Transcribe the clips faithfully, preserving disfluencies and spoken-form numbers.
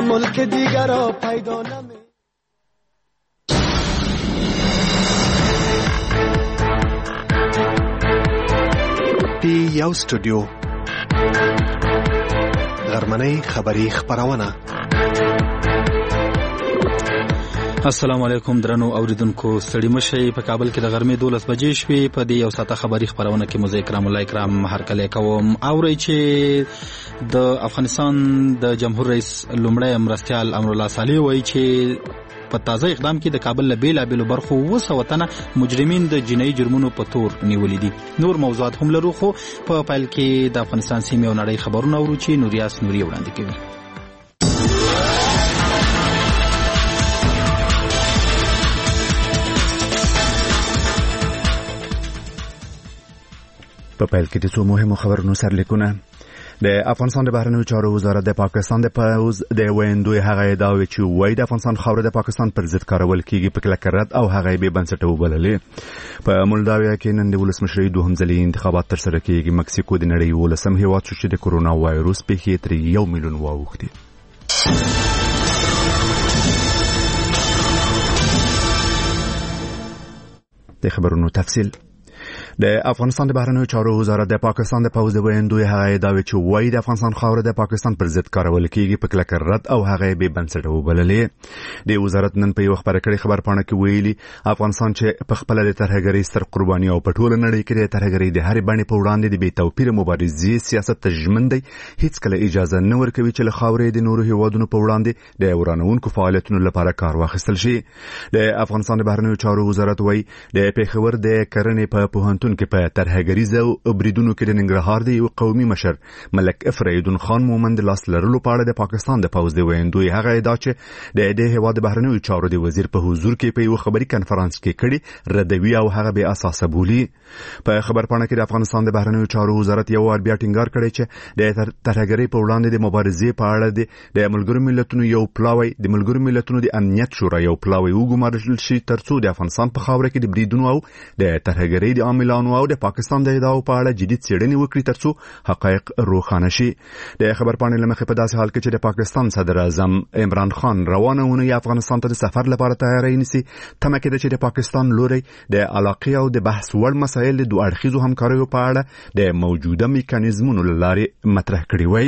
ملک دیگر را پیدا نمی دی یو استودیو غرمنۍ خبری خبرونه. السلام علیکم درنو اوریدونکو، ستړي مشئ. په کابل کې د غرمې دولس بجې شوې. په دې یو ساعته خبری خبرونه کې مزه کرام الله کرام هرکلی کوم. اورئ چې د افغانستان د جمهور رئیس لومړی مرستیال امرالله صالح وایي چې په تازه اقدام کې د کابل له بیلابیلو برخو اووه سوه تنه مجرمین د جنایي جرمونو په تور نیولي دي. نور موضوعات هم لرو، خو په پیل کې د افغانستان سیمې او نړۍ خبرونه اورو چې نوریاس نوري وړاندې کوي. په پیل کې د څو مهمو خبرونو سرلیکونه. د افغانستان د بهرنیو چارو وزارت د پاکستان د پوز د ویندوی هغه ادعاوې چې وایي د افغانستان خاوره د پاکستان پر ضد کارول کیږي په کلکه رد او هغه بې بنسټه وبللې. په مولداویا کې نن د ولسمشرۍ دوهم ځلي انتخابات ترسره کیږي. مکسیکو د نړۍ ولسم هیواد شو چې د کرونا وایروس پیښې تر یو میلیون واوښتې. د خبرونو تفصیل. د افغانستان د بهرنیو چارو وزارت د پاکستان د پوز د ویندوی هغه ادعاوې چې وایي د افغانستان خاوره د پاکستان پر ضد کارول کیږي په کلکه رد او هغه بې بنسټه وبللې. د وزارت نن په یو خبره کړې خبرپاڼه کې ویلي افغانستان چې په خپل د ترهګرۍ ستر قرباني او په ټوله نړۍ کې د ترهګرۍ د هرې بڼې په وړاندې د بې توپیره مبارزې سیاست ته ژمن دی، هیڅ کله اجازه نه ورکوي چې له خاورې د نورو هیوادونو په وړاندې د ورانوونکو فعالیتونو لپاره کار واخیستل شي. د افغانستان د بهرنیو چارو وزارت وایي د پېښور د کرنې په پوهنتون کې په ترهګریزه او بریدونو کې د ننګرهار د یو قومي مشر ملک فریدون خان مومند لاس لرلو په اړه د پاکستان د پوز د ویندوی هغه ادعا چې د دې هیواد د بهرنیو چارو د وزیر په حضور کې په یو خبري کانفرنس کې کړي ردوي او هغه به اساسه بولی. په خبرپاڼه کې د افغانستان د بهرنیو چارو وزارت یو وار بیا ټینګار کړی چې د ترهګرۍ په وړاندې د مبارزې په اړه د ملګرو ملتونو یو پلاوی د ملګرو ملتونو د امنیت شورا یو پلاوی وګمارل شي ترڅو د افغانستان په خاوره کې د بریدونو او د ترهګرۍ د عاملانو او د پاکستان د ادعاو په اړه جدي څېړنې وکړي ترڅو حقایق روښانه شي. د خبرپاڼې له مخې په داسې حال کې چې د پاکستان صدر اعظم عمران خان روانه اونۍ افغانستان ته د سفر لپاره تیاری نیسي، تمه کېده چې د پاکستان لوري د علاقې او د بحث وړ مسایل د دوه اړخیزو همکاریو په اړه د موجوده میکانیزمونو له لارې مطرح کړي وای.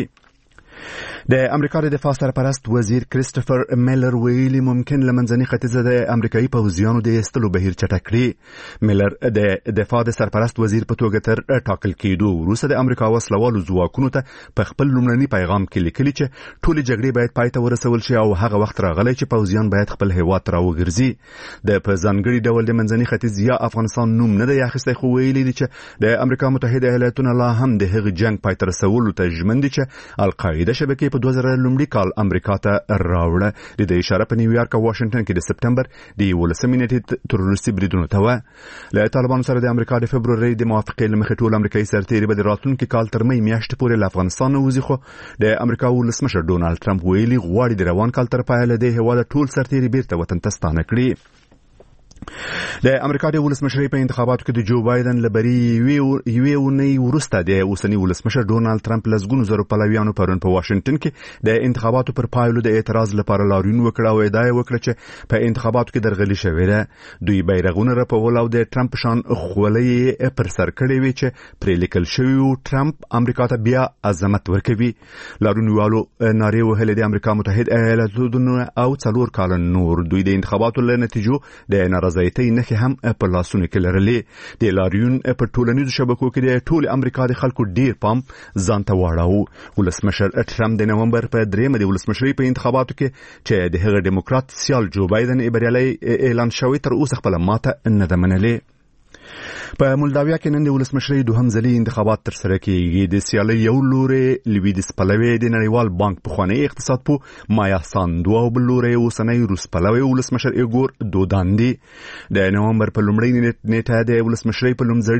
د امریکا د دفاع سرپرست وزیر کریسټوفر میلر ویلي ممکن لمنځني ختیځ د امریکایي پوځیانو د ایستلو بهیر چټک کړي. میلر د دفاع د سرپرست وزیر په توګه تر ټاکل کېدو وروسته د امریکا وسلوالو ځواکونو ته په خپل لومړني پیغام کې لیکلي چې ټولې جګړې باید پای ته ورسول شي او هغه وخت راغلی چې پوځیان باید خپل هیواد ته راوګرځي. د په ځانګړي ډول د منځني ختیځ یا افغانستان نوم نه دی اخیستی، خو ویلي دي چې د امریکا متحده ایالاتونه لا هم د هغې جنګ پای ته رسولو ته ژمن دي چې القاعده شبکې په دوه زره لومړي کال امریکا ته راوړه. د دې اشاره په نیویارک او واشنگټن کې د سپټمبر د یولسمې نیټې تروریستي بریدونو ته وه. له طالبانو سره د امریکا د فبرورۍ د موافقې له مخې ټول امریکایي سرتیري به د راتلونکي کال تر مۍ میاشتې پورې له افغانستان نه وځي، خو د امریکا ولسمشر ډونالډ ټرمپ ویلي غواړي د روان کال تر پایه له دې هېواده ټول سرتیري بیرته وطن ته ستانه کړي. د امریکا د ولسمشرۍ په انتخاباتو کې د جو بایدن له بري یوې اونۍ وروسته د اوسني ولسمشر ډونالډ ټرمپ لسګونو زرو پلویانو پرون په واشنگټن کې د انتخاباتو پر پایلو د اعتراض لپاره لاریون وکړ او ادعا یې وکړه چې په انتخاباتو کې درغلي شوې ده. دوی بیرغونه رپول او د ټرمپ شان خولۍ پر سر کړې وې چې پرې لیکل شوي و ټرمپ امریکا ته بیا عظمت ورکوي. لاریونوالو نارې وهلې د امریکا متحده ایالاتونو او څلور کاله نور دوی د انتخاباتو له نتیجو د زایتي نخې هم په لاسونو کې لرلې. د لاریون په ټولنیزو شبکو کې د ټول امریکا د خلکو ډیر پام ځان ته واړاوه. ولسمشر ټرمپ د نومبر په درېمه د ولسمشرۍ په انتخاباتو کې چې د هغه ډیموکرات سیال جو بایدن بریالی اعلان شوی تر اوسه خپله ماته نه ده منلې. په مولداویا کې نن د ولسمشرۍ دوهم ځلي انتخابات ترسره کېږي. د سیالۍ یو لوری لویدیځ پلوی د نړیوال بانک پخوانی اقتصاد پوه مایا ساندو او بل لوری اوسنی روس پلوی ولسمشر ایګور دودان دی. د نومبر په لومړۍ نیټه د ولسمشرۍ په نومځري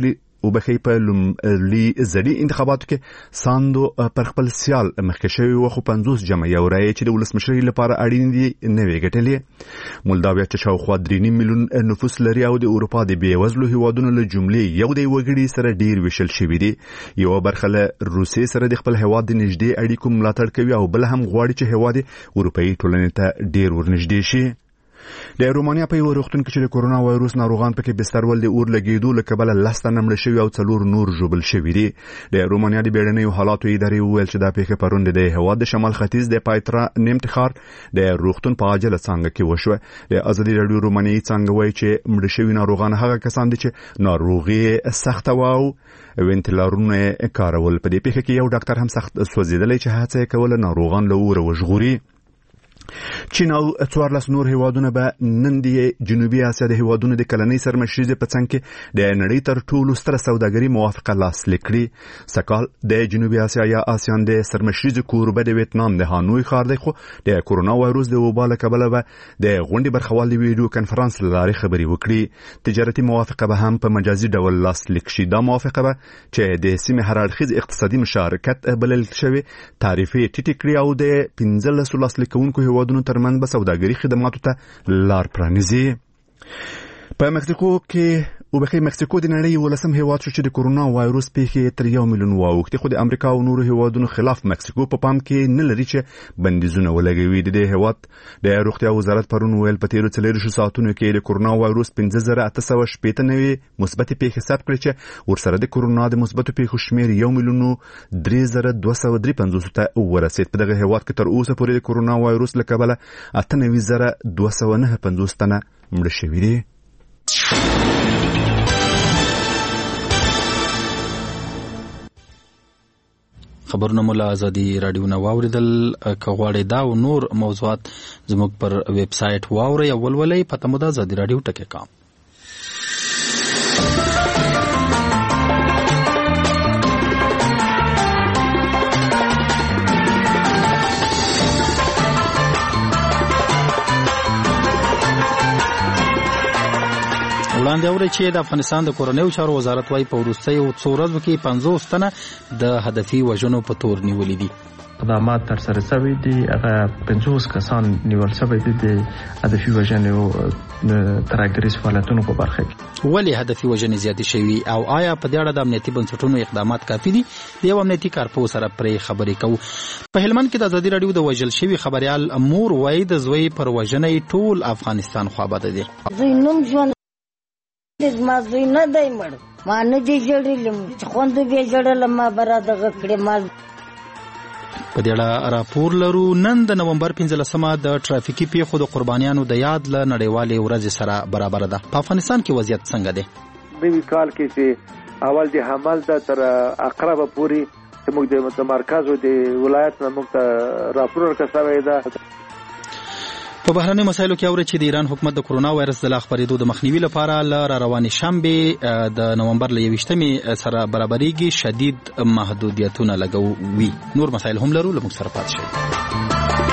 وبخي په لومړي ځلي انتخاباتو کې ساندو پر خپل سیال مخکې شوی و خو پنځوس جمع یو رایې چې د ولسمشرۍ لپاره اړین دي نه وی ګټلې. مولداویا چې شاوخوا درې نیم میلیون نفوس لري او د اروپا د بیوزلو هیوادونو له جملې یو د وګړي سره ډیر وشل شوی دی. یو برخه له روسیې سره د خپل هیواد د نږدې اړیکو ملاتړ کوي او بل هم غواړي چې هیواد اروپאי ټولنې ته ډیر ورنږدې شي. د رومانیا په یو روغتون کې چې د کورونا وایروس ناروغان پکې بستر ول د اور لګیدو لکبل لسته نمړ شوی او څلور نور جوبل شوی دي. د رومانیا د بیړنیو حالاتو ادارې ویل چې دا پیښه پروند د هوا د شمال ختیځ د پایترا نیمتخار د روغتون په عاجله څنګه کې وشو. د ازادي رادیو رومانیایي څنګه وایي چې مړ شوی ناروغان هغه کسان دي چې ناروغي سخته واو وینټیلرونه کارول. په دې پیښه کې یو ډاکټر هم سخت سوځیدلی چې هڅه کوله ناروغان له اور وژغوري. چین او څوارلس نور هیوادونه به نن د جنوبي اسیا د هیوادونو د کلنۍ سرمشریزې په څنګ کې د نړۍ تر ټولو ستره سوداګري موافقه لاسلیک کړي. سکال د جنوبي اسیا یا آسیان د سرمشریزې کوربه د ویتنام د هانوی ښار دی خو د کورونا وایروس د وبا له کبله به د غونډې برخوال د ویډیو کنفرانس له لارې خبرې وکړي. تجارتي موافقه به هم په مجازي ډول لاسلیک شي. دا موافقه به چې د سیمې هر اړخیز اقتصادي مشارکت بلل شوی تعریفي ټیټ کړي او د پنځلس لاسلیکونکو هیوادونو ترمن به سوداګري خدماتو ته لار پرانیزي. په مکسیکو کې او بخي مکسیکو د نړۍ ولسم هیواد شو چې د کورونا وایروس پیښې تر یو میلیون واوښتې خو د امریکا او نورو هیوادونو خلاف مکسیکو په پام کې نه لري چې بندیزونه ولګوي. د هیواد د روغتیا وزارت پرون ویل په تیرو څلورو ساعتونو کې د کورونا وایروس پنځه زره اته سوه شپېته نوي مثبت پیښې ثبت کړې چې ورسره د کورونا د مثبتو پیښو شمیر یو میلیون درې زره دوه سوه درې پنځوس ته ورسید. په دغه هیواد کې تر اوسه پورې د کورونا وایروس له کبله اته نوي زره دوه سوه نه پنځوس تنه مړه شوي دي. خبرونه مولا ازادي رادیو نه واوریدل. که غواړئ دا او نور موضوعات زموږ پر ویب سایټ واورئ او ولولئ پته مو ده ازادي رادیو ټکی کام. وړاندې اوري چې د افغانستان د کورنیو چارو وزارت وايي په وروستیو څو ورځو کې پنځوس تنه د هدفي وژنو په تور نیولې دي. اقدامات تر سره شوي دي. هغه پنځوس کسان نیول شوي دي د هدفي وژنو ترهګریز فعالیتونو په برخه کې. ولې هدفي وژنې زیاتې شوي او آیا په دې اړه د امنیتي بنسټونو اقدامات کافي دي؟ د یو امنیتي کارپوه سره پرې خبرې کوو. په هلمند کې د ازادي رادیو د وژل شوي خبريال مور وايي د زوی پر وژنې ټول افغانستان خوابده دي. زینوم ژوند ما زوی نه دی مړ ما نه دی جوړلم چې خوند به جوړل ما برا دغه کړې ما په دې اړه راپور لرو. نن د نومبر پنځلسمه د ټرافیکي پیښو د قربانیانو د یاد له نړیوالې ورځې سره برابر ده. په افغانستان کې وضعیت څنګه دی؟ نوی کال کې چې اول د حمل د تر اقرب پوری چې موږ د مرکز او د ولایت نه موږ ته راپور ورکړی ده. په بهرني مسایلو کې اوري چې د ایران حکومت د کورونا وایرس د لا خپرېدو د مخنیوي لپاره ل را روانې شنبه د نومبر ل یویشتمې سره برابرېږي شدید محدودیتونه لګوي. نور مسایل هم لرو، لموږ سره پاتې شئ.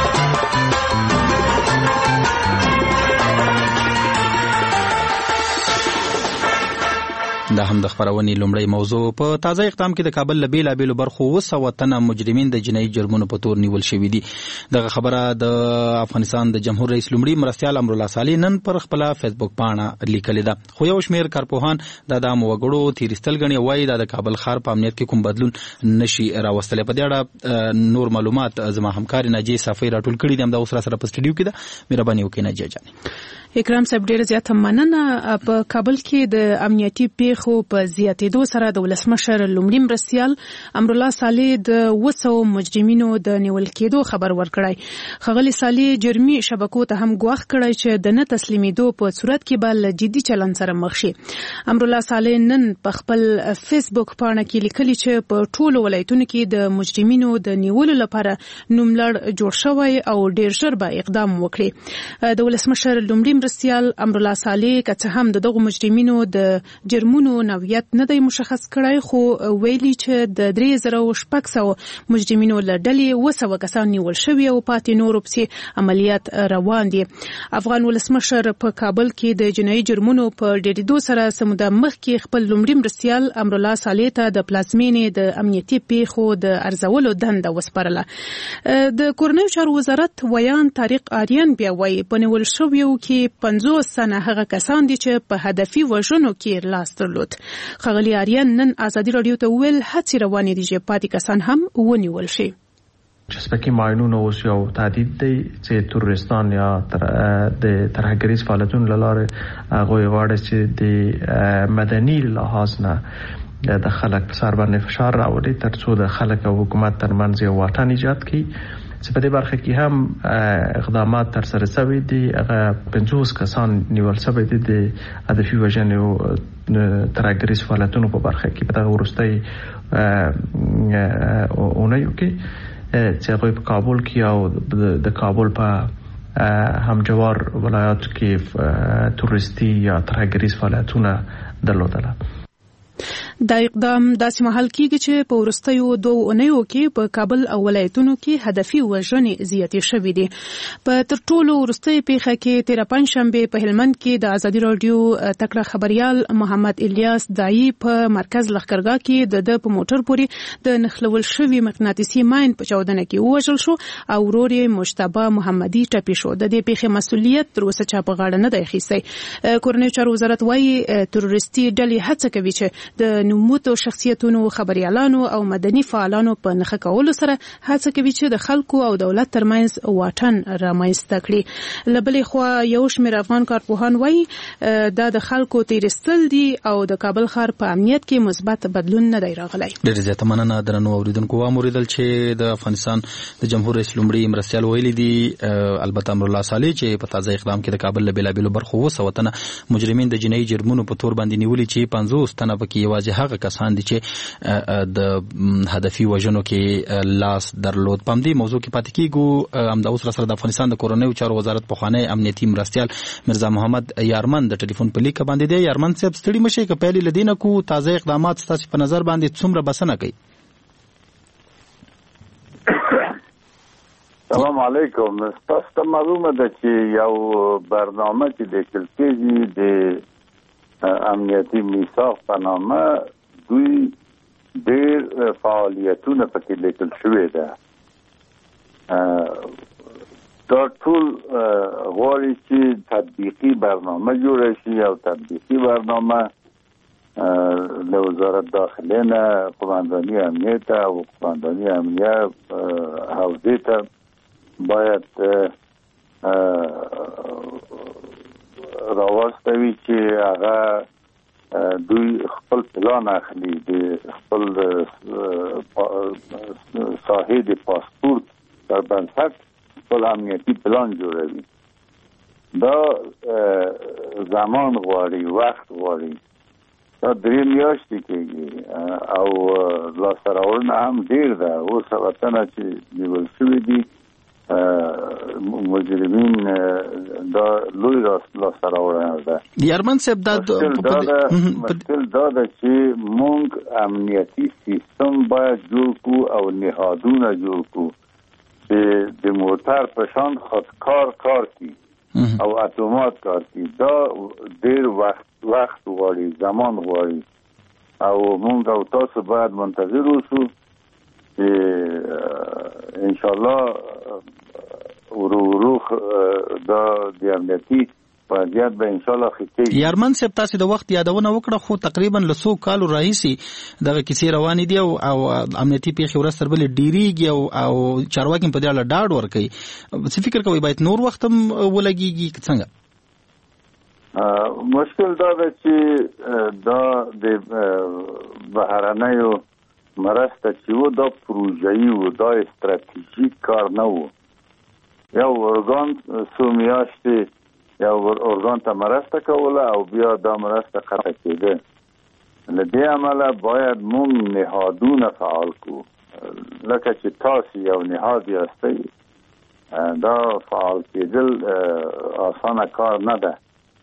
دا هم د خبرونې لومړی موضوع. په تازه اقدام کې د کابل له بیلابیلو برخو اووه سوه تنه مجرمین د جنایي جرمونو په تور نیول شوي دي. دغه خبره د افغانستان د جمهور رئیس لومړي مرستیال امرالله صالح نن پر خپله فیسبوک پاڼه لیکلې ده. خو یو شمېر کارپوهان دا د عامو وګړو تیریستل ګڼي، وایي دا د کابل ښار په امنیت کې کوم بدلون نشي راوستلی. په دې اړه نور معلومات زما همکارې ناجیې صافۍ راټول کړي دي. همدا اوس را سره په سټډیو کې ده. مهرباني وکړئ ناجیه جانې. اکرام صاحب ډیره زیاته مننه. په کابل کې د امنیتي پیښو په زیاتېدو سره د ولسمشر لومړي مرستیال امرالله صالح د اووه سوو مجرمینو د نیول کېدو خبر ورکړی. ښاغلي صالح جرمي شبکو ته هم ګواښ کړی چې د نه تسلیمېدو په صورت کې به له جدي چلند سره مخ شي. امرالله صالح نن په خپل فیسبوک پاڼه کې لیکلي چې په ټولو ولایتونو کې د مجرمینو د نیولو لپاره نوملړ جوړ شوی او ډېر ژر به اقدام وکړي. د ولسمشر لومړي مرستیال امرالله صالح که څه هم دغه مجرمینو د جرمونو نوعیت نه دی مشخص کړی، خو ویلي چې د درې زره شپږ سوه مجرمینو له ډلې اوه سوه کسان نیول شوي او پاتې نورو پسې عملیات روان دي. افغان ولسمشر په کابل کې د جنایي جرمونو په ډېرېدو سره څه موده مخکې خپل لومړي مرستیال امرالله صالح ته د پلازمینې د امنیتي پیښو د ارزولو دنده وسپارله. د کورنیو چارو وزارت ویان طارق آریان بیا وایي په نیول شویو کې پنځوس تنه هغه کسان دي چې په هدفي وژنو کې لاس درلود. ښاغلي آریان نن ازادي راډیو ته وویل هڅې روانې دي چې پاتې کسان هم ونیول شي. چې سپکي ماینونه اوس یو تهدید دی چې تروریستان یا د ترهګریز فعالیتونو له لارې هغوی غواړي چې د مدني لحاظ نه د خلک په سر باندې فشار راوړي تر څو د خلک او حکومت ترمنځ یو واټن ایجاد کړي. چې په دې برخه کې هم اقدامات ترسره شوي دي. هغه پنځوس کسان نیول شوي دي د هدفي وژنې او ترهګریز فعالیتونو په برخه کې په دغه وروستۍ اونیو کې چې هغوی په کابل کې او د کابل په همجوار ولایاتو کې تروریستي یا ترهګریز فعالیتونه درلودله. دا اقدام داسې مهال کېږي چې په وروستیو دوو اونیو کې په کابل او ولایتونو کې هدفي وژنې زیاتې شوې دي. په تر ټولو وروستۍ پیښه کې تېره پنجشنبې په هلمند کې د ازادي راډیو تکړه خبریال محمد الیاس دایي په مرکز لښکرګاه کې د ده په موټر پورې د نښلول شوي مقناطیسي ماین په چاودنه کې ووژل شو او ورور یې مجتبی محمدي ټپي شو. د دې پیښې مسؤلیت تر اوسه چا په غاړه نه دی اخیستی. کورنیو چارو وزارت وایي تروریستي ډلې هڅه کوي چې د نوموتو شخصیتونو خبريالانو او مدني فعالانو په نښه کولو سره هڅه کوي چې د خلکو او دولت ترمنځ واټن رامنځته کړي. له بلې خوا یو شمېر افغان کارپوهان وایي دا د خلکو تیرستل دي او د کابل ښار په امنیت کې مثبت بدلون نه دی راغلی. ډېر زیاته مننه درنو اوریدونکو. واوریدل چې د افغانستان د جمهور رئیس لومړي مرستیال ویلي دي البته امرالله صالح چې په تازه اقدام کې د کابل له بېلابېلو برخو اوه سوه تنه مجرمین د جنایي جرمونو په تور باندې نیولي چې پنځوس تنه پکې یوازې هغه کسان دي چې د هدفي وژنو کې لاس درلود. په همدې موضوع کې پاتې کېږو. همدا اوس سره د افغانستان د کورنیو چارو وزارت پخوانی امنیتي مرستیال مرزا محمد یارمن د ټلیفون په لیکه باندې دی. یارمن صاحب ستړي مشئ که پیل له دینه کو تازه اقدامات ستاسو په نظر باندې څومره بسنه کوي؟ سلام علیکم. تاسو ته معلومه ده چې یو برنامه چې د کلکېږي د امنیتي میثاق په نامه دوی ډېر فعالیتونه پکې لیکل شوي ده. دا ټول غواړي چې تطبیقي برنامه جوړه شي او تطبیقي برنامه له وزارت داخله نه قماندانی امنیت او قماندانی امنیت حوزې ته باید راوستوي چې هغه دوی خپل پلان اخلي د خپل ساحې د پاسپورت پر بنسټ خپل امنیتي پلان جوړوي. دا زمان غواړي، وخت غواړي. دا درې میاشتې کېږي او لاسته راوړنه هم ډېر ده. اوس سوه تنه چې نیول شوي دي مجرمین دا لوی لاسته راوړنه ده. یارمن صاحب دا مشکل دا ده چې موږ امنیتي سیستم باید جوړ کړو او نهادونه جوړ کړو چې د موټر په شان خودکار کار کوي او اتومات کار کوي. دا ډېر وخت وخت غواړي، زمان غواړي او موږ او تاسو باید منتظر اوسو چې انشاءالله ورو ورو دا د امنیتي فعالیت به انشاءالله ښه. یارمن صاحب تاسو د وخت یادونه وکړه خو تقریبا له څو کالو راهیسې دغه کیسې روانې دي او امنیتي پیښې ورځ تر بلې ډېرېږي او او چارواکي په دې اړه ډاډ ورکوي. څه فکر کوئ باید نور وخت هم ولګېږي که څنګه؟ مشکل دا ده چې دا د بهرنیو مرسته چې و دا پروژه‌ای و، دا استراتیژیک کار نه و. یو ارګان څو میاشتې یو ارګان ته مرسته کوله او بیا دا مرسته قطع کېده. له دې امله باید موږ نهادونه فعال کړو. لکه چې تاسو یو نهاد یاستئ دا فعال کېدل آسانه کار نه ده.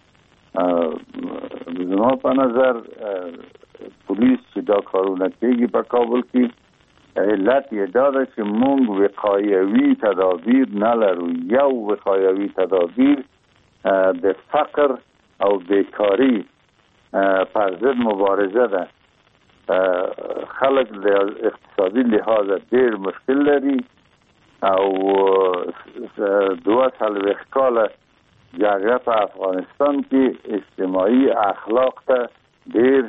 زما په نظر پولیس چې دا کارونه کوي په کابل کې علت یې دا ده چې موږ وقایوي تدابیر نه لرو. یو وقایوي تدابیر د فقر او بیکاری پر ضد مبارزه ده. خلک د اقتصادي لحاظ ډېر مشکل لري او دوه څلوېښت کاله جګړه په افغانستان کې اجتماعي اخلاق ته ډېر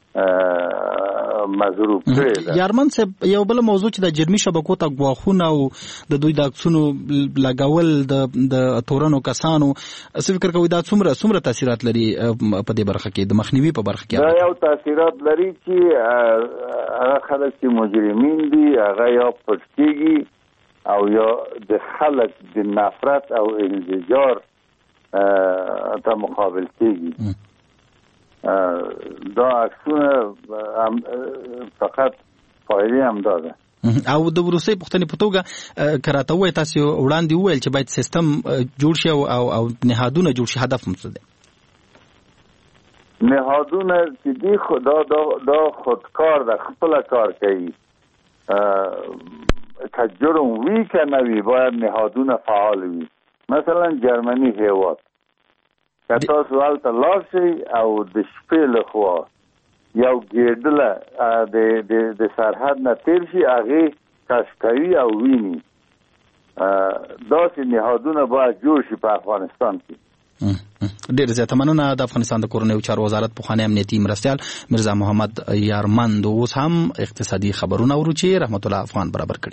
مضروب کړی ده. یارمن صاحب یو بل موضوع چې د جرمي شبکو ته ګواښونه او د دوی د عکسونو لګول د د تورنو کسانو څه فکر کوي دا څومره څومره تاثیرات لري په دې برخه کې د مخنیوي په برخه کې؟ دا یو تاثیرات لري چې هغه خلک چې مجرمین دي هغه یا پټ کېږي او یا د خلک د نفرت او انزجار ته مقابل کېږي. دا عکسونه فقط فایده هم داده. او د وروسي پښتنې په توګه کراته وای تاسو وړاندې وویل چې باید سیستم جوړ شي او او نهادونه جوړ شي. هدف هم څه دی؟ نهادونه چې دی خدا دا دا خودکار د خپل کار کوي. که جرم وی که نوی باید نهادونه فعال وي. مثلا جرمني هیواد که تاسو هلته لاړ شئ او د شپې لخوا یو ګېډله د سرحد نه تیر شي هغې کشف کوي او ویني. داسې نهادونه باید جوړ شي په افغانستان کې. ډېر زیاته مننه. د افغانستان د کورنیو چارو وزارت پخوانی امنیتي مرستیال مرزا محمد یارمند اوس هم اقتصادي خبرونه اورو چې رحمت الله افغان برابر کړي.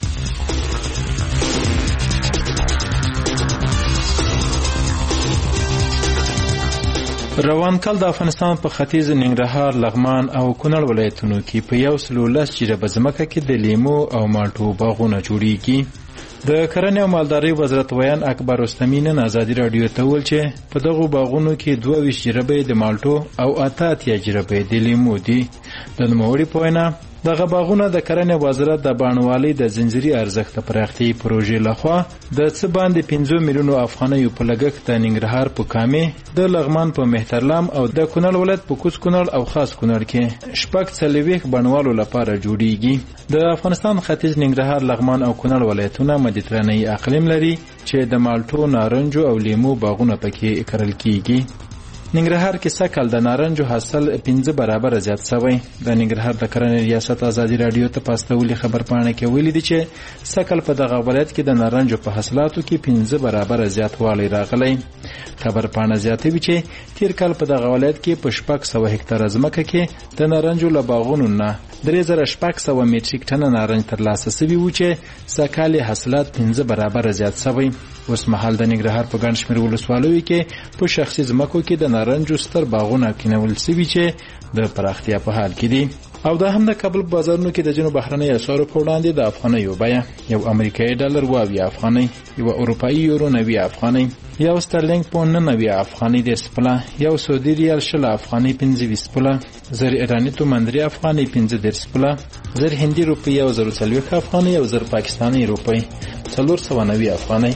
روان کال د افغانستان په ختیځ ننګرهار، لغمان او کونړ ولایتونو کې په یو سلو لس جریبه ځمکه کې د لیمو او مالټو باغونه جوړیږي. د کرنې او مالدارۍ وزارت ویان اکبر رستمي نن ازادي راډیو ته وویل چې په دغو باغونو کې دوه ویشت جریبه د مالټو او اته اتیا جریبه د لیمو دي. د نوموړي په وینا دغه باغونه د کرنې وزارت د بڼوالۍ د زنجیري ارزښت پراختیايي پروژې لخوا د څه باندې پنځه میلیونو افغانیو په لګښت د ننګرهار په کامې، د لغمان په مهترلام او د کونړ ولایت په کوز کونړ او خاص کونړ کې شپږ څلوېښت بڼوالو لپاره جوړیږي. د افغانستان ختیځ ننګرهار، لغمان او کونړ ولایتونه مدیترانه‌ای اقلیم لري چې د مالټو، نارنجو او لیمو باغونه پکې کرل کیږي. ننګرهار کې سکل د نارنجو حاصل پنځه برابر زیات شوی. د ننګرهار د کرنې ریاست ازادي راډیو ته پاستولي خبرپاڼه کې ویلي دي چې سکل په دغه ولایت کې د نارنجو په حاصلاتو کې پنځه برابر زیاتوالی راغلی. خبرپاڼه زیاتوي چې تیر کال په دغه ولایت کې په شپږ سوه هکتاره ځمکه کې د نارنجو له باغونو نه درې زره شپږ سوه میټریک ټنه نارنج ترلاسه شوي وو چې سږ کال یې حاصلات پنځه برابر زیات شوی. اوس مهال د ننګرهار په ګڼ شمېر ولسوالیو کې په شخصي ځمکو کې د نارنجو ستر باغونه کینول شوي چې د پراختیا په حال کې دي. او دا هم د کابل بازارونو کې د ځینو بهرنۍ اسعارو په وړاندې د افغانیو بیه یو امریکایي ډالر اوه اویا افغانۍ، یو اروپایي یورو نوي افغانۍ، یو سترلینګ پاونډ نهه نوي افغانۍ دېرش پله، یو سعودي ریال شل افغانۍ پنځه ویشت پله، زر ایراني تومان درې افغانۍ پنځه دېرش پله، زر هندي روپۍ یو زر څلوېښت افغانۍ او زر پاکستاني روپۍ څلور سوه نوي افغانۍ.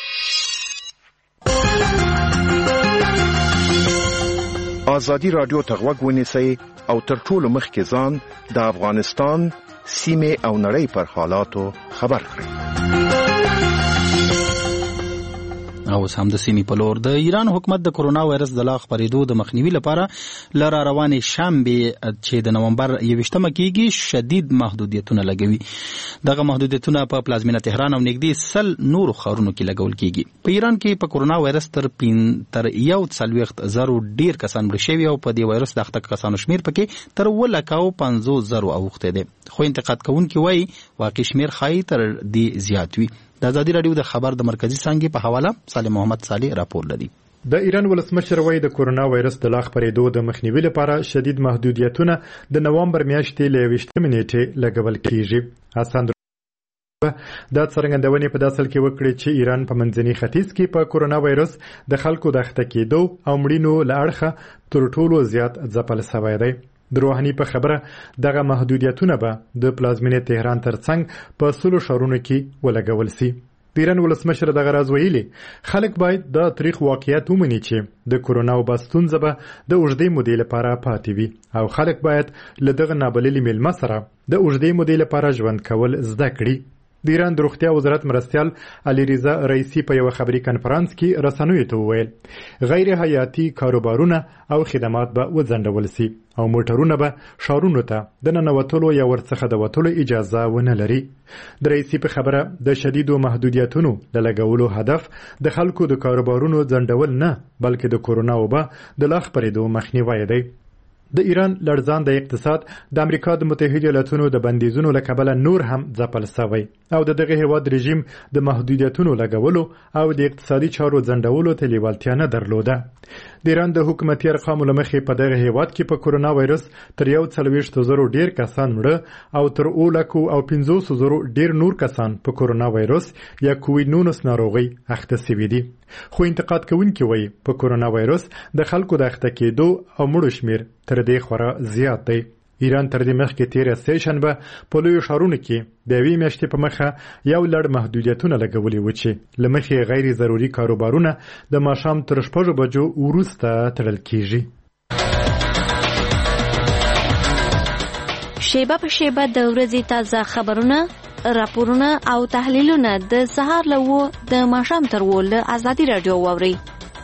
ازادي راډیو ته غوږ ونیسئ او تر ټولو مخکې ځان د افغانستان سیمه او نړۍ پر حالاتو خبر کړئ. او هم د سیمې په لور د ایران حکومت د کرونا وایرس د لا خپرېدو د مخنیوي لپاره لر روانې شنبه چې د نومبر یویشتمه کېږي شدید محدودیتونه لګوي. دغه محدودیتونه په پلازمینه تهران او نږدې سل نورو ښارونو کې لګول کېږي. په ایران کې په کرونا وایرس تر پین تر یو څلوېښت زرو ډیر کسان مړه شوي او په دې وایرس د اخته کسانو شمیر پکې تر اووه لکه او پنځوس زرو اوښتی دی. خو انتقاد کوونکي وایي واقعي شمیر ښایي تر دې زیات وي. د ازادي راډیو د خبر د مرکزی څانګې په حواله صالح محمد صالح راپور لري. د ایران ولسمشر وایي د کرونا وایرس د لا خپرېدو د مخنیوي لپاره شدید محدودیتونه د نومبر میاشتې له یویشتمې نیټې لګول کیږي. حسن دا څرګندونې په داسل کې وکړي چې ایران په منځني ختیځ کې په کرونا وایرس د خلکو د اخته کېدو او مړینو له اړخه تر ټولو زیات ځپل شوی دی. د روحاني په خبره دغه محدودیتونه به د پلازمینې تهران ترڅنګ په سلو ښارونو کې ولګول شي. د ایران ولسمشر دغه راز ویلي خلک باید دا تاریخ واقعیت ومني چې د کورونا وبا ستونزه به د اوږدې مودې لپاره پاتې وي او خلک باید له دغه نابللي میلمه سره د اوږدې مودې لپاره ژوند کول زده کړي. د ایران د روغتیا وزارت مرستیال علي رضا رئیسی په یو خبري کانفرنس کې رسنیو ته وویل غیر حیاتي کاروبارونه او خدمات به وځنډول سي او موټرونه به ښارونو ته د ننوتلو یا ورڅخه د وتلو اجازه ونه لري. د رئیسی په خبره د شدیدو محدودیتونو د لګولو هدف د خلکو د کاروبارونو ځنډول نه بلکې د کورونا وبا د لا خپرېدو مخنیوی دی. د ایران لړزان د اقتصاد د امریکا د متحده ایالاتونو د بندیزونو له کبله نور هم ځپل شوی او د دغه هیواد رژیم د محدودیتونو لګولو او د اقتصادي چارو ځنډولو ته لیوالتیا نه درلوده. د ایران د حکومتي ارقامو له مخې په دغه هیواد کې په کورونا وایرس تر یو څلوېښت زرو ډیر کسان مړه او تر اوه لکو او پنځوس زرو ډیر نور کسان په کورونا وایرس یا کووید نولس ناروغي اخته شوي دي. خو انتقاد کوونکي وایي په کورونا وایرس د خلکو د اخته کېدو او مړو شمیر تر دې خورا زیات دی. ایران تر دې مخکې تیره سه شنبه په لویو ښارونو کې د یوې میاشتې په مخه یو لړ محدودیتونه لګولي وو چې له مخې غیر ضروري کاروبارونه د ماښام تر شپږو بجو وروسته تړل کیږي. شیبه په شیبه د ورځې تازه خبرونه، راپورونه او تحلیلونه د سهار له اوه د ماښام تر اوه له ازادي راډیو واورئ.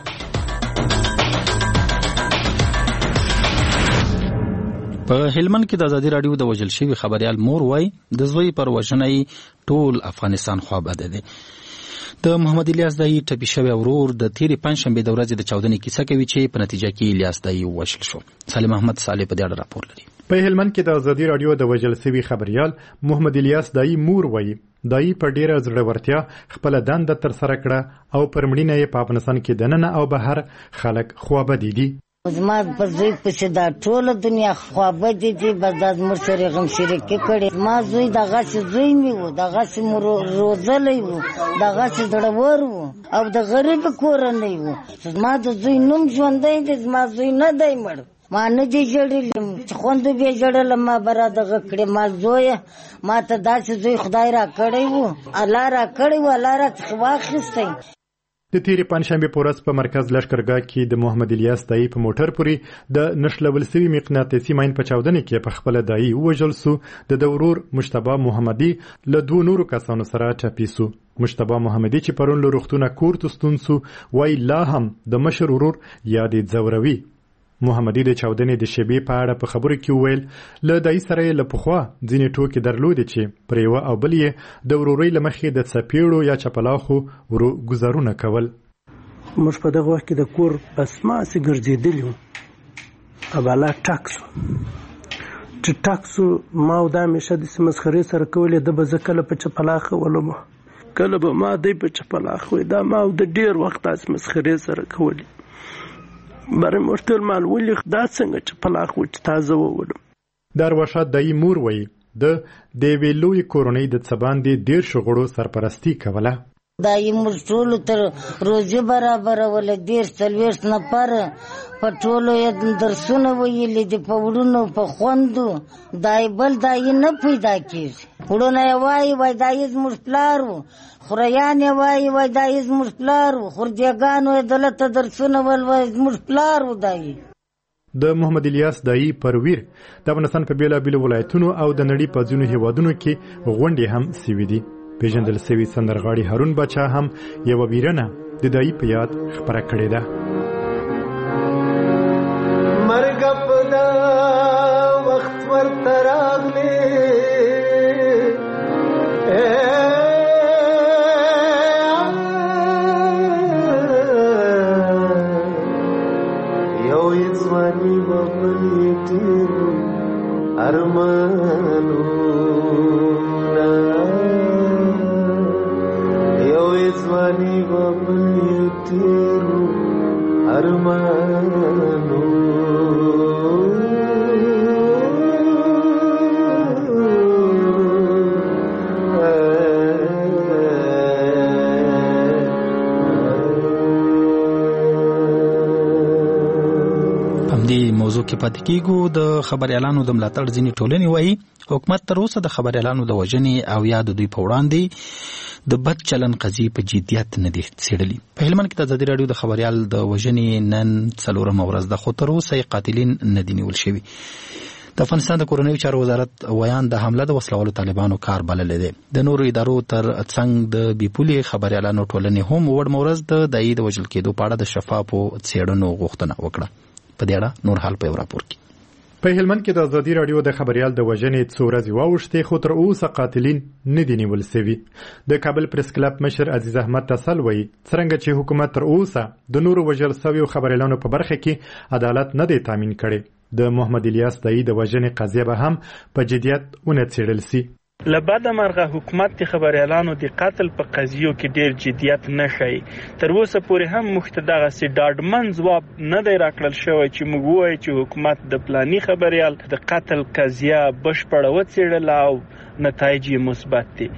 په هلمند کې د ازادي راډیو د وژل شوي خبريال مور وای د زوی پر وژنې ټول افغانستان خوابده دی. د محمد الیاس دای ټپي شوی ورور د تیرې پنځشنبه د ورځې د چاودنې کیسه کوي چې په نتیجه کې الیاس دای وژل شو. سالم احمد صالح په دې اړه راپور لري. په هلمند کې د ازادي راډیو د وژل شوي خبريال محمد الیاس دای مور وای دای په ډیره زړورتیا خپل دنده تر سره کړه او پر مړینه یې په افغانستان کې دننه او بهر خلک خوابدي دي. زما په زوی پسې دا ټوله دنیا خوابدي دي بس دا زموږ سره غم شریکې کړې. زما زوی دغسې زوی مې و دغسې مو روزلی و دغسې زړور و او د غریب کورنۍ و. زما د زوی نوم ژوندی دی زما زوی نه دی مړ. ما نه دی ژړلی چې خوندو بیا ژړله ما به را دغه کړې. ما زویه ما ته داسې زوی خدای را کړی و الله را کړی و الله را څخه واخیستی. د تیرې پنځشنبې په ورځ په مرکز لښکرګاه کې د محمد الیاس دای په موټر پورې د نښلول سوي مقناطیسي ماین په چاودنې کې په خپله دایي ووژل سو. د ده ورور مجتبی محمدي له دوو نورو کسانو سره ټپي سو. مجتبی محمدي چې پرون له روغتونه کور ته ستون سو وایي لا هم د مشر ورور یاد یې ځوروي. محمدي د چاودنې د شیبې په اړه په خبرو کې وویل له دای سره یې له پخوا ځینې ټوکې درلودې چې پر یوه او بل یې د ورورۍ له مخې د څپېړو یا چپلاخو ورو ګزارونه کول. موږ په دغه وخت کې د کور بسماسې ګرځېدلي وو او بالا ټک سو چې ټک سو ما او دا همیشه داسې مسخرې سره کولې. ده به زه کله په چپلاخه ولم کله به ما دی په چپلاخه وی دا ما او د ډېر وخت داسې مسخرې سره کولې. برای مرتل مال ولی دا څنګه چې پلاخ و چې تازه وولم. د ارواښاد دایي مور وایي د د یوې لویې کورنۍ د څه باندې دېرشو غړو سرپرستي کوله. دایي موږ ټولو ته روزي برابروله دېرش څلوېښت نفره په ټولو یې درسونه ویلي دي په وړونو په خوندو. دای بل دایي نه پیدا کېږي. وړونه یې وایي وایي دایي زموږ پلار و خوریان یې وایي وایي دایي زموږ پلار و خوردیګانو یې دلته درسونه ول وایي زموږ پلار و دایي. د محمد الیاس دایي پرویر د افغانستان په بېلابېلو ولایتونو او د نړۍ په ځینو هیوادونو کې غونډې هم سوي دي. پیژندل سوي سندرغاړي هارون باچا هم یوه ویرنه د دایي په یاد خپره کړې ده. مرګ په دا وخت ورته راغلی یو یې ځواني به بل یې تېرو ارمانونه یو یې ځواني به بل یې تېرو ارمانونه. موضوع کې پاتې کیږو. د خبريالانو د ملاتړ ځینې ټولنې وایي حکومت تر اوسه د خبريالانو د وژنې او یا د دوی په وړاندې د بد چلن قضیې په جدیت نه دي څېړلي. په هلمند کې د ازادي راډیو د خبريال د وژنې نن څلورمه ورځ ده، خو تر اوسه قاتلین نه دي نیول شوي. د افغانستان د کورنیو چارو وزارت ویان د حمله د وسلوالو طالبانو کار بللی دی. د نورو ادارو تر څنګ د بیپولي خبريالانو ټولنې هم وړمه ورځ د دایي د وژل کېدو په اړه د شفافو څېړنو غوښتنه وکړه. په دې اړه نور حال په یو راپور کې. په هلمند کې د ازادي راډیو د خبريال د وژنې څو ورځې واوښتې، خو تر اوسه قاتلین نه دي نیول سوي. د کابل پریس کلب مشر عزیز احمد تسل وایي څرنګه چې حکومت تر اوسه د نورو وژل سویو خبريالانو په برخه کې عدالت نه دی تامین کړی، د محمد الیاس دایي د وژنې قضیه به هم په جدیت ونه څېړل سي. لبعد مرغه حکومت د خبريالانو د قتل په قضیو کې ډیر جدیت نه ښیي. تر اوسه پورې هم موږ ته دغه سي ډاډمن ځواب نه دی راکړل شوی چې موږ ووایو چې حکومت د پلاني خبريال د قتل قضیه بشپړه وڅېړله او نتایج یې مثبت دي.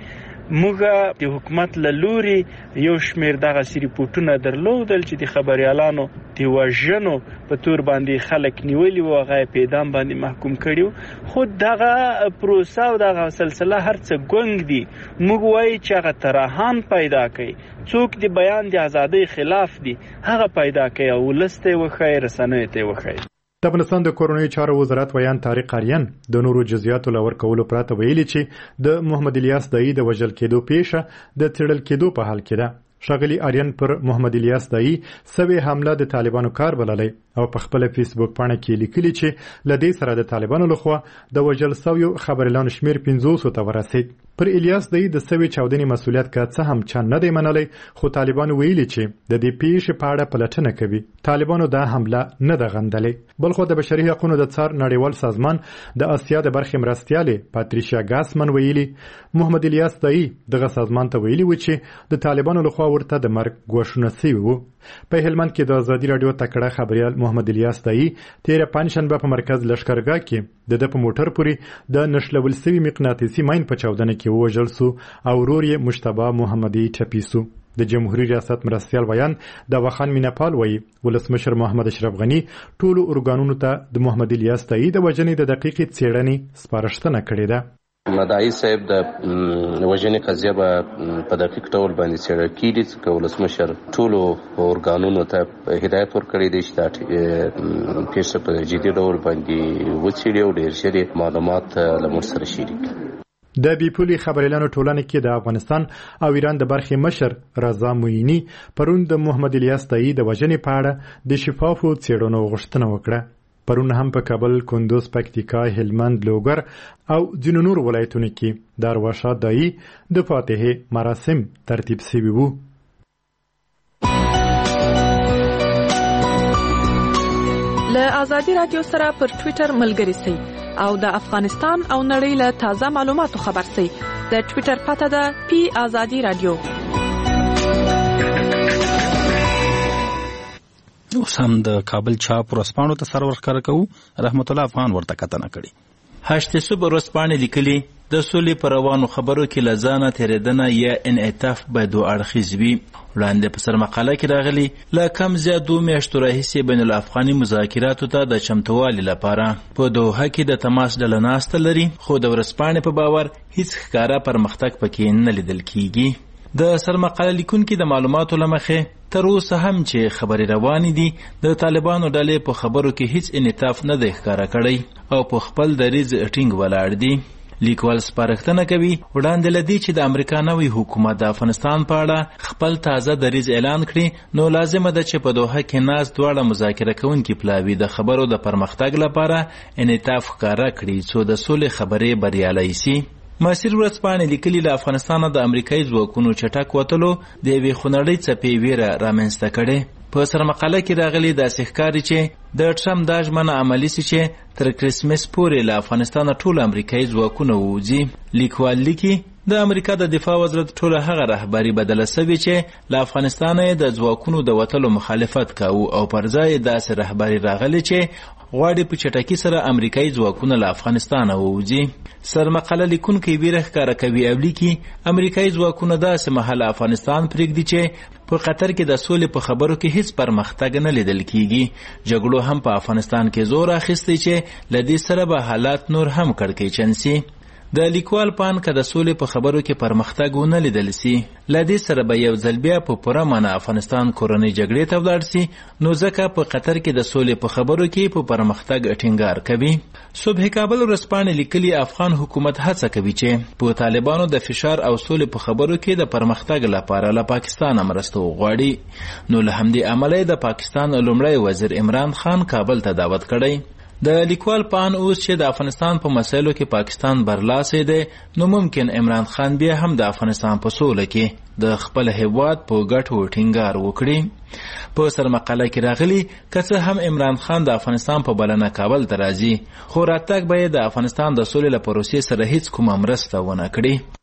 موږ د حکومت له لوري یو شمیر دغه سي ریپورټونه درلودل چې د خبريالانو د وژنو په تور باندې خلک نیولي وو، هغه په اعدام باندې محکوم کړي، خو دغه پروسه او دغه سلسله هر څه ګونګ دي. موږ وایو چې هغه ترحان پیدا کوي، څوک د بیان د ازادۍ خلاف دي هغه پیدا کوي او ولسته وښایي، رسنیو ته وښایي. د افغانستان د کورنیو چارو وزارت ویان طارق آریان د نورو جزئیاتو لور کولو پرته ویلي چې د محمد الیاس دایي د وژل کېدو پیښه د څېړل کېدو په حال کې ده. ښاغلي آریان پر محمد الیاس دایي سوي حمله د طالبانو کار بللی او په خپل فیسبوک پاڼه کې لیکلي چې له دې سره د طالبانو لخوا د وژل سویو خبريالانو شمیر پنځوسو ته ورسید. پر الیاس دایي د سوي چاودنې مسؤلیت که څه هم چا نه دی منلی، خو طالبانو ویلي چې د دې پیښې په اړه پلټنه کوي. طالبانو دا حمله نه ده غندلې. بلخو د بشري حقوقو د څار نړیوال سازمان د اسیا د برخې مرستیالې پاتریشیا ګاسمن ویلي محمد الیاس دایي دغه سازمان ته ویلي و چې د طالبانو لخوا ورته د مرګ ګواښونه سوي وو. په هلمند کې د ازادي راډیو تکړه خبريال محمد الیاس دایي تیره پنجشنبه په مرکز لښکرګاه کې د ده په موټر پورې د نښلول سوي مقناطیسي ماین په چاودنه کې ووژل سو او ورور یې مجتبی محمدي ټپي سو. د جمهوریت ریاست مرستیال ویان د وخان مینپال وایي ولسمشر محمد اشرف غني ټولو ارګانونو ته د محمد الیاس دایي د وژنې د دقیقې څېړنې سپارښتنه کړې ده. مدعي صاحب د وژنې قضیه به په دقیق ډول باندې څېړل کېږي، ځکه ولسمشر ټولو ارګانونو ته هدایت ورکړی دی چې دا پیښه په جدي ډول باندې وڅېړي او ډېر ژر معلومات له موږ سره شریک کړي. د بیپولي خبريالانو ټولنې کې د افغانستان او ایران د برخې مشر رضا مویني پرون د محمد الیاس دایي د وژنې په اړه د شفافو څېړنو غوښتنه وکړه. پرون هم په کابل، کندوز، پکتیکا، هلمند، لوګر او ځینو نور ولایتونو کې د ارواښاد دایي د فاتحې مراسم ترتیب شوي وو. له ازادي راډیو سره پر ټویټر ملګري سئ او د افغانستان او نړۍ له تازه معلوماتو خبر سئ. د ټویټر پته ده پی ازادي راډیو. اوس هم د کابل چاپ ورځپاڼو ته سر ورښکاره کوو. رحمت الله افغان ورته کتنه کړې. هشت صبح ورځپاڼې لیکلي د سولې په روانو خبرو کې له ځانه تېرېدنه یا انعطاف باید دوه اړخیز وي. وړاندې په سر مقاله کې راغلي له کم زیات دوه میاشتو راهیسې بین الافغاني مذاکراتو ته د چمتووالي لپاره په دوحه کې د تماس ډله ناسته لري، خو د ورځپاڼې په باور هیڅ ښکاره پرمختګ پکې نه لیدل کیږي. د سرمقاله لیکونکي د معلوماتو له مخې تر اوسه هم چې خبرې روانې دي، د طالبانو ډلې په خبرو کې هیڅ انعطاف نه دی ښکاره کړی او په خپل دریځ ټینګ ولاړ دي. لیکوال سپارښتنه کوي وړاندې له دې چې د امریکا نوی حکومت د افغانستان په اړه خپل تازه دریځ اعلان کړي، نو لازمه ده چې په دوحه کې ناست دواړه مذاکره کوونکي پلاوي د خبرو د پرمختګ لپاره انعطاف ښکاره کړي څو د سولې خبرې بریالۍ سي. مسیر ورځپاڼې لیکلي له افغانستانه د امریکایي ځواکونو چټک وتلو د یوې خونړۍ څپې ویره رامنځته کړې. په سرمقاله کې راغلي داسې ښکاري چې د ټرمپ دا ژمنه عملي سي چې تر کرسمس پورې له افغانستانه ټول امریکایي ځواکونه ووځي. لیکوال لیکي د امریکا د دفاع وزارت ټوله هغه رهبري بدله سوي چې له افغانستانه د ځواکونو د وتلو مخالفت کاوه او پر ځای داسې رهبري راغلي چې غواړي په چټکۍ سره امریکایي ځواکونه له افغانستانه ووځي. سرمقاله لیکونکي ویره ښکاره کوي او لیکي امریکایي ځواکونه داسې مهال افغانستان پرېږدي چې په قطر کې د سولې په خبرو کې هیڅ پرمختګ نه لیدل کیږي. جګړو هم په افغانستان کې زور اخیستی چې له دې سره به حالات نور هم کړکېچن سي. د لیکوال پان که د سولې په خبرو کې پرمختګ ونه لیدل سي، له دې سره به یو ځل بیا په پوره معنا افغانستان کورنۍ جګړې ته ولاړ سي، نو ځکه په قطر کې د سولې په خبرو کې په پرمختګ ټینګار کوي. صبح کابل ورځپاڼې لیکلي افغان حکومت هڅه کوي چې په طالبانو د فشار او سولې په خبرو کې د پرمختګ لپاره له پاکستان مرسته وغواړي. نو له همدې امله د پاکستان لومړی وزیر عمران خان کابل ته دعوت کړی. د لیکوال پان اوس چې د افغانستان په مسایلو کې پاکستان برلاسی دی، نو ممکن عمران خان بیا هم د افغانستان په سوله کې د خپل هیواد په ګټو ټینګار وکړي. په سرمقاله کې راغلی که څه هم عمران خان د افغانستان په بلنه کابل ته راځي، خو راتګ به یې د افغانستان د سولې له پروسې سره هیڅ کومه مرسته ونه کړي.